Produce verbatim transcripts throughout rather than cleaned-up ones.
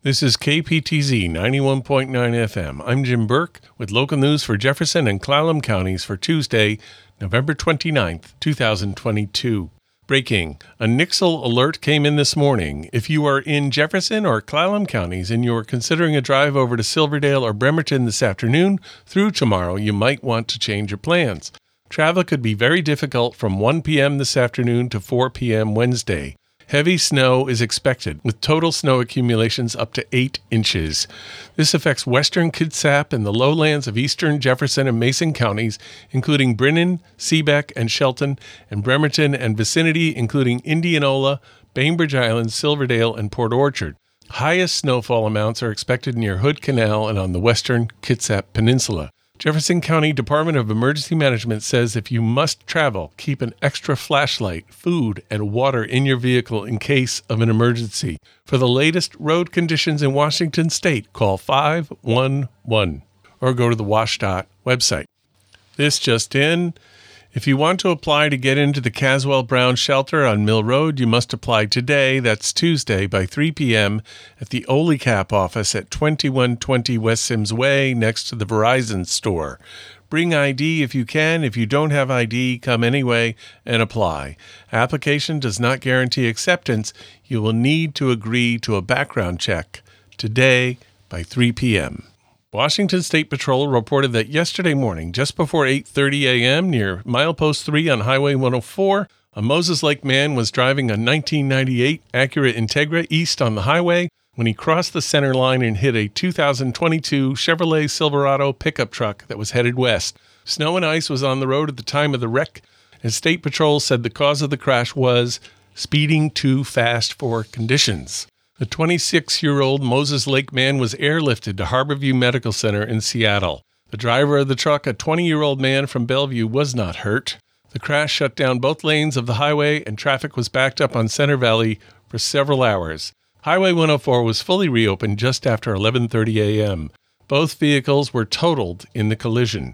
This is K P T Z ninety-one point nine F M. I'm Jim Burke with local news for Jefferson and Clallam counties for Tuesday, November twenty-ninth, twenty twenty-two. Breaking. A Nixle alert came in this morning. If you are in Jefferson or Clallam counties and you are considering a drive over to Silverdale or Bremerton this afternoon through tomorrow, you might want to change your plans. Travel could be very difficult from one p.m. this afternoon to four p.m. Wednesday. Heavy snow is expected, with total snow accumulations up to eight inches. This affects western Kitsap and the lowlands of eastern Jefferson and Mason counties, including Brinnon, Seebeck, and Shelton, and Bremerton and vicinity, including Indianola, Bainbridge Island, Silverdale, and Port Orchard. Highest snowfall amounts are expected near Hood Canal and on the western Kitsap Peninsula. Jefferson County Department of Emergency Management says if you must travel, keep an extra flashlight, food, and water in your vehicle in case of an emergency. For the latest road conditions in Washington State, call five one one or go to the WashDOT website. This just in. If you want to apply to get into the Caswell Brown Shelter on Mill Road, you must apply today, that's Tuesday, by three p.m. at the OLECAP office at twenty-one twenty West Sims Way next to the Verizon store. Bring I D if you can. If you don't have I D, come anyway and apply. Application does not guarantee acceptance. You will need to agree to a background check today by three p.m. Washington State Patrol reported that yesterday morning, just before eight thirty a.m., near Milepost three on Highway one oh four, a Moses Lake man was driving a nineteen ninety-eight Acura Integra east on the highway when he crossed the center line and hit a two thousand twenty-two Chevrolet Silverado pickup truck that was headed west. Snow and ice was on the road at the time of the wreck, and State Patrol said the cause of the crash was speeding too fast for conditions. The twenty-six-year-old Moses Lake man was airlifted to Harborview Medical Center in Seattle. The driver of the truck, a twenty-year-old man from Bellevue, was not hurt. The crash shut down both lanes of the highway, and traffic was backed up on Center Valley for several hours. Highway one oh four was fully reopened just after eleven thirty a.m. Both vehicles were totaled in the collision.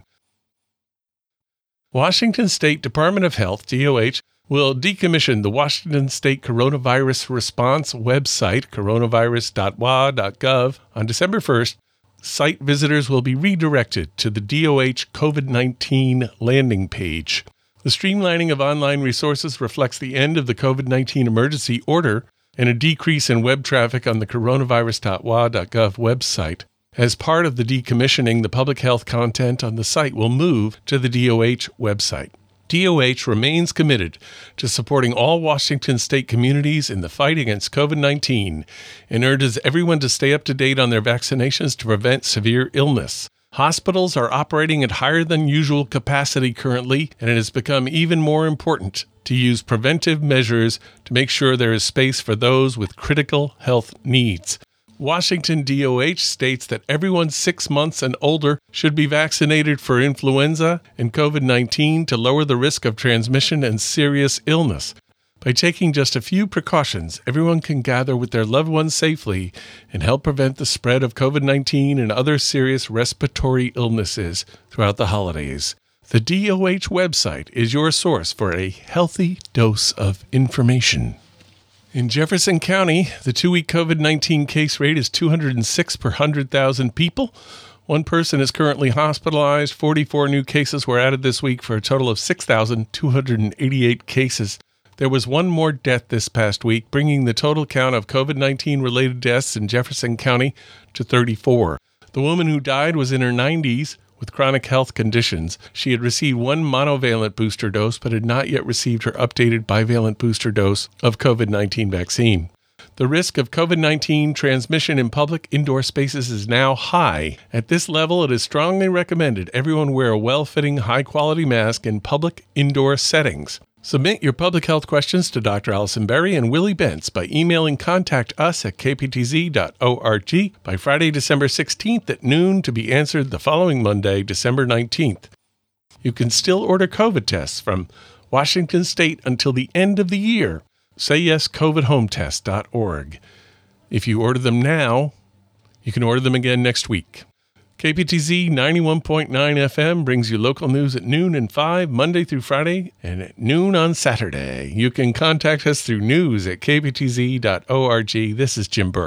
Washington State Department of Health, D O H, will decommission the Washington State Coronavirus Response website, coronavirus dot w a dot gov. On December first, site visitors will be redirected to the D O H COVID nineteen landing page. The streamlining of online resources reflects the end of the COVID nineteen emergency order and a decrease in web traffic on the coronavirus dot w a dot gov website. As part of the decommissioning, the public health content on the site will move to the D O H website. D O H remains committed to supporting all Washington State communities in the fight against COVID nineteen and urges everyone to stay up to date on their vaccinations to prevent severe illness. Hospitals are operating at higher than usual capacity currently, and it has become even more important to use preventive measures to make sure there is space for those with critical health needs. Washington D O H states that everyone six months and older should be vaccinated for influenza and COVID nineteen to lower the risk of transmission and serious illness. By taking just a few precautions, everyone can gather with their loved ones safely and help prevent the spread of COVID nineteen and other serious respiratory illnesses throughout the holidays. The D O H website is your source for a healthy dose of information. In Jefferson County, the two-week COVID nineteen case rate is two hundred six per one hundred thousand people. One person is currently hospitalized. forty-four new cases were added this week for a total of six thousand two hundred eighty-eight cases. There was one more death this past week, bringing the total count of COVID nineteen related deaths in Jefferson County to thirty-four. The woman who died was in her nineties with chronic health conditions. She had received one monovalent booster dose but had not yet received her updated bivalent booster dose of COVID nineteen vaccine. The risk of COVID nineteen transmission in public indoor spaces is now high. At this level, it is strongly recommended everyone wear a well-fitting, high-quality mask in public indoor settings. Submit your public health questions to Doctor Allison Berry and Willie Bentz by emailing contact us at k p t z dot org by Friday, December sixteenth at noon to be answered the following Monday, December nineteenth. You can still order COVID tests from Washington State until the end of the year. say yes covid home test dot org. If you order them now, you can order them again next week. K P T Z ninety-one point nine F M brings you local news at noon and five, Monday through Friday, and at noon on Saturday. You can contact us through news at k p t z dot org. This is Jim Burke.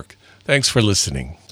Thanks for listening.